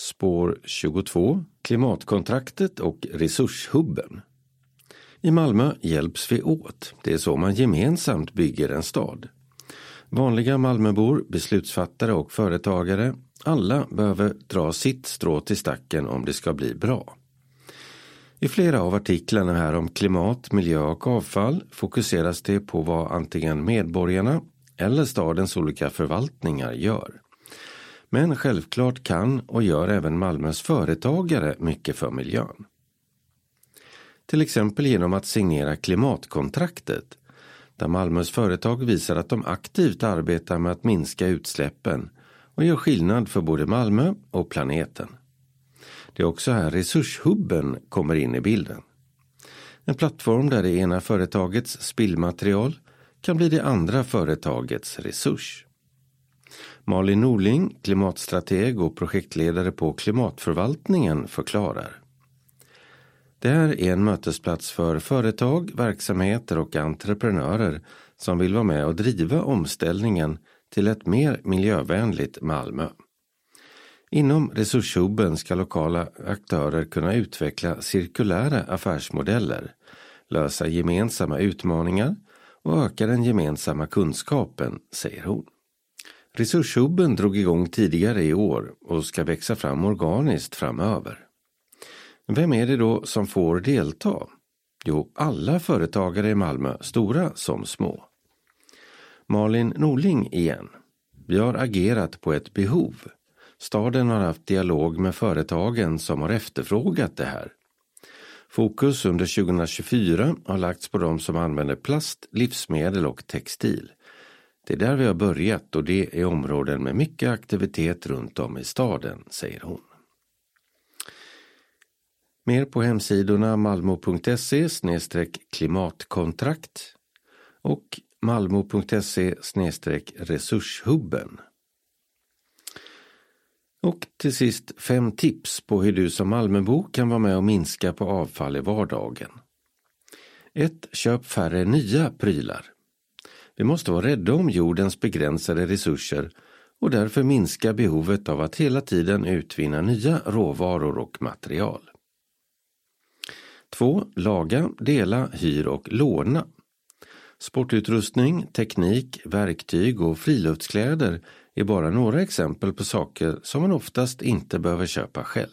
Spår 22, klimatkontraktet och resurshubben. I Malmö hjälps vi åt. Det är så man gemensamt bygger en stad. Vanliga Malmöbor, beslutsfattare och företagare, alla behöver dra sitt strå till stacken om det ska bli bra. I flera av artiklarna här om klimat, miljö och avfall fokuseras det på vad antingen medborgarna eller stadens olika förvaltningar gör. Men självklart kan och gör även Malmös företagare mycket för miljön. Till exempel genom att signera klimatkontraktet, där Malmös företag visar att de aktivt arbetar med att minska utsläppen och gör skillnad för både Malmö och planeten. Det är också här resurshubben kommer in i bilden. En plattform där det ena företagets spillmaterial kan bli det andra företagets resurs. Malin Norling, klimatstrateg och projektledare på klimatförvaltningen, förklarar. Det här är en mötesplats för företag, verksamheter och entreprenörer som vill vara med och driva omställningen till ett mer miljövänligt Malmö. Inom resurshubben ska lokala aktörer kunna utveckla cirkulära affärsmodeller, lösa gemensamma utmaningar och öka den gemensamma kunskapen, säger hon. Resurshubben drog igång tidigare i år och ska växa fram organiskt framöver. Vem är det då som får delta? Jo, alla företagare i Malmö, stora som små. Malin Norling igen. Vi har agerat på ett behov. Staden har haft dialog med företagen som har efterfrågat det här. Fokus under 2024 har lagts på de som använder plast, livsmedel och textil. Det är där vi har börjat och det är områden med mycket aktivitet runt om i staden, säger hon. Mer på hemsidorna malmo.se/klimatkontrakt och malmo.se/resurshubben. Och till sist 5 tips på hur du som Malmöbo kan vara med och minska på avfall i vardagen. 1. Köp färre nya prylar. Vi måste vara rädda om jordens begränsade resurser och därför minska behovet av att hela tiden utvinna nya råvaror och material. 2. Laga, dela, hyr och låna. Sportutrustning, teknik, verktyg och friluftskläder är bara några exempel på saker som man oftast inte behöver köpa själv.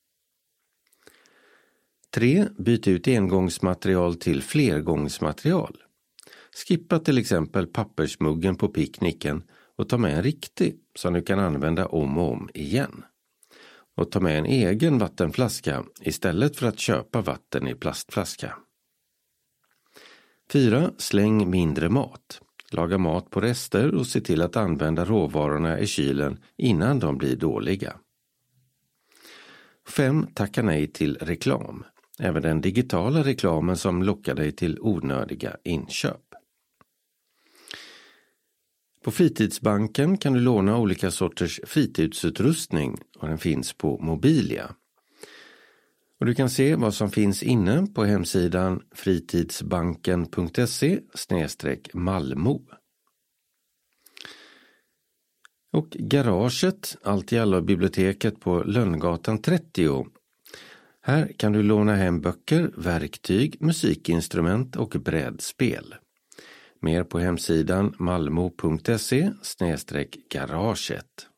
3. Byt ut engångsmaterial till flergångsmaterial. Skippa till exempel pappersmuggen på picknicken och ta med en riktig som du kan använda om och om igen. Och ta med en egen vattenflaska istället för att köpa vatten i plastflaska. 4. Släng mindre mat. Laga mat på rester och se till att använda råvarorna i kylen innan de blir dåliga. 5. Tacka nej till reklam. Även den digitala reklamen som lockar dig till onödiga inköp. På Fritidsbanken kan du låna olika sorters fritidsutrustning och den finns på Mobilia. Och du kan se vad som finns inne på hemsidan fritidsbanken.se/Malmo. Och garaget, allt i alla biblioteket på Lönngatan 30. Här kan du låna hem böcker, verktyg, musikinstrument och brädspel. Mer på hemsidan malmo.se/garaget.